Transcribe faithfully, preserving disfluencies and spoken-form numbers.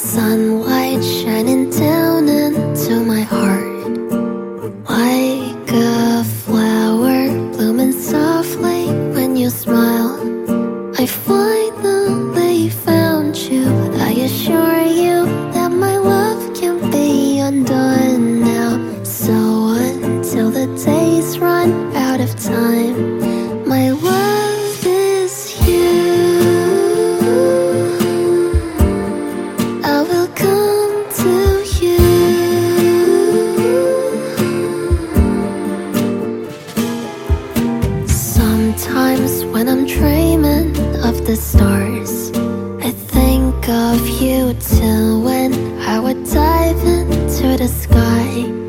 Sunlight shining down into my heart, like a flower blooming softly when you smile. I finally found you. I assure you that my love can be undone now. So until the days run out of time, my love is you. I will come to you. Sometimes when I'm dreaming of the stars, I think of you till when I would dive into the sky.